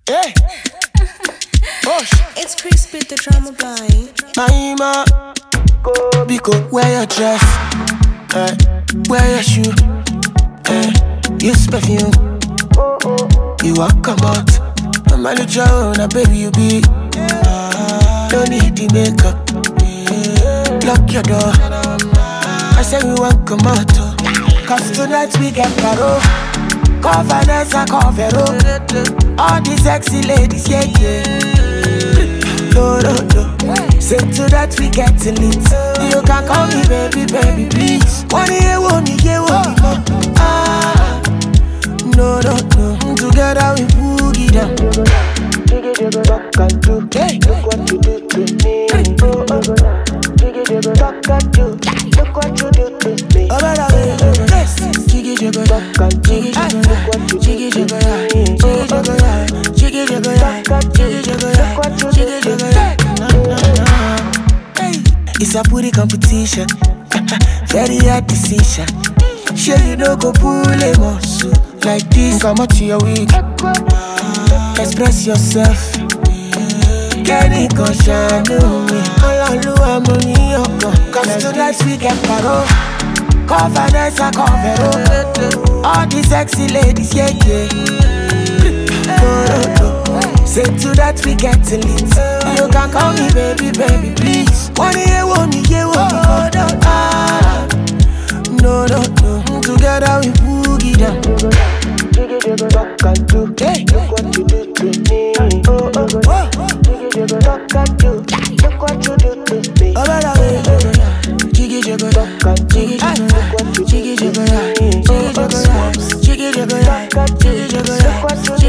Hey, push. It's Crispy the drama boy. Naima, go Biko, wear your dress, wear your shoe, use perfume. You walk come out, I'm a little baby you be. Don't need the makeup, lock your door. I say we want come out, cause tonight we get paro. Cover Nessa, cover all the sexy ladies, yeah. No. Say to that we get lit. You can call me baby, please. One year, more. No. Together we boogie down. Talk and do. Look what you do to me. Talk and do. Look what you do to me. Yes. Talk and do. Look what you do to me. It's a pretty competition. Very hard decision. Sure you don't go pull a muscle like this. Come out to your week. Express yourself. Get it conscious. Cause tonight we get paro. Cover Nessa, cover all the sexy ladies, yeah. No. Say to that we get lit. You can call me baby, please. One year, more. No. Together we boogie down. Talk and do. Look what you do to me. Talk and do. Look what you do to me. Talk and do. Look what you do to me. Talk and do. Look what you do.